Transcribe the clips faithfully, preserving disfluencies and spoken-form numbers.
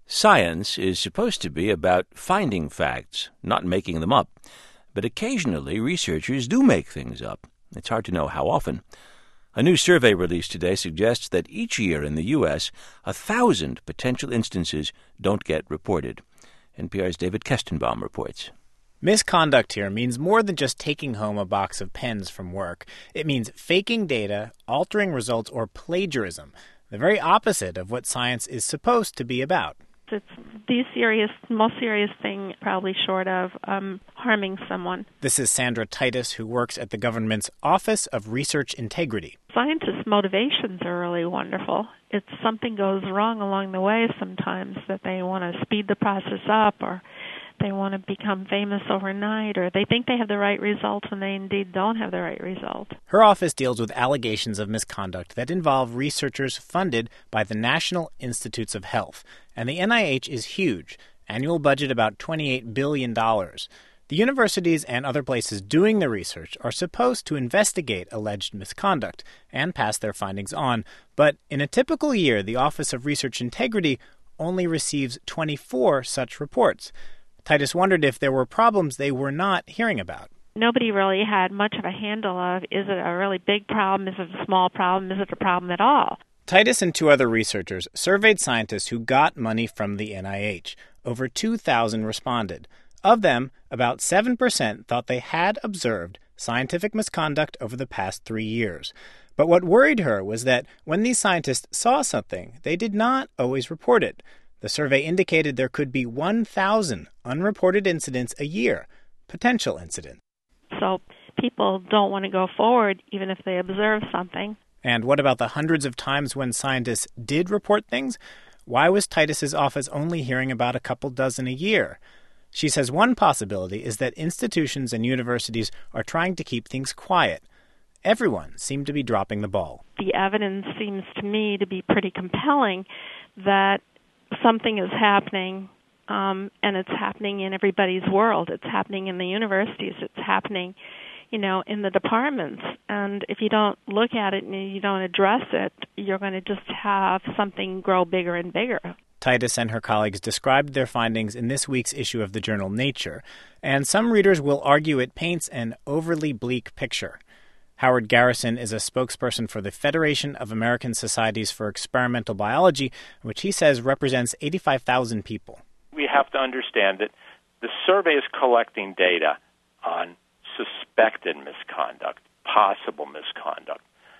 Science is supposed to be about finding facts, not making them up. But occasionally, researchers do make things up. It's hard to know how often. A new survey released today suggests that each year in the U S, a thousand potential instances don't get reported. N P R's David Kestenbaum reports. Misconduct here means more than just taking home a box of pens from work. It means faking data, altering results, or plagiarism, the very opposite of what science is supposed to be about. It's the serious, most serious thing, probably short of um, harming someone. This is Sandra Titus, who works at the government's Office of Research Integrity. Scientists' motivations are really wonderful. If something goes wrong along the way sometimes, that they want to speed the process up, or they want to become famous overnight, or they think they have the right result when they indeed don't have the right result. Her office deals with allegations of misconduct that involve researchers funded by the National Institutes of Health. And the N I H is huge, annual budget about twenty-eight billion dollars. The universities and other places doing the research are supposed to investigate alleged misconduct and pass their findings on. But in a typical year, the Office of Research Integrity only receives twenty-four such reports. Titus wondered if there were problems they were not hearing about. Nobody really had much of a handle of, is it a really big problem, is it a small problem, is it a problem at all? Titus and two other researchers surveyed scientists who got money from the N I H. Over two thousand responded. Of them, about seven percent thought they had observed scientific misconduct over the past three years. But what worried her was that when these scientists saw something, they did not always report it. The survey indicated there could be one thousand unreported incidents a year, potential incidents. So people don't want to go forward even if they observe something. And what about the hundreds of times when scientists did report things? Why was Titus's office only hearing about a couple dozen a year? She says one possibility is that institutions and universities are trying to keep things quiet. Everyone seemed to be dropping the ball. The evidence seems to me to be pretty compelling that something is happening, um, and it's happening in everybody's world. It's happening in the universities. It's happening, you know, in the departments. And if you don't look at it and you don't address it, you're going to just have something grow bigger and bigger. Titus and her colleagues described their findings in this week's issue of the journal Nature, and some readers will argue it paints an overly bleak picture. Howard Garrison is a spokesperson for the Federation of American Societies for Experimental Biology, which he says represents eighty-five thousand people. We have to understand that the survey is collecting data on suspected misconduct, possible misconduct.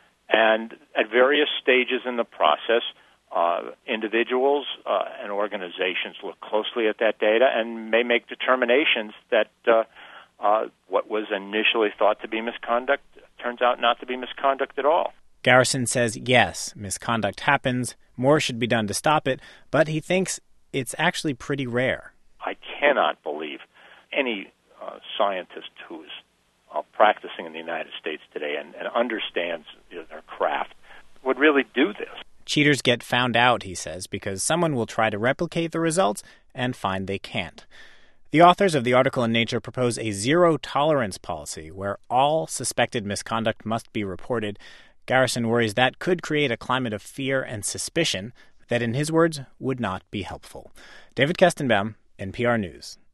And at various stages in the process, uh, individuals uh, and organizations look closely at that data and may make determinations that uh, uh, what was initially thought to be misconduct turns out not to be misconduct at all. Garrison says, yes, misconduct happens, more should be done to stop it, but he thinks it's actually pretty rare. I cannot believe any uh, scientist who's uh, practicing in the United States today and, and understands you know, their craft would really do this. Cheaters get found out, he says, because someone will try to replicate the results and find they can't. The authors of the article in Nature propose a zero-tolerance policy where all suspected misconduct must be reported. Garrison worries that could create a climate of fear and suspicion that, in his words, would not be helpful. David Kestenbaum, N P R News.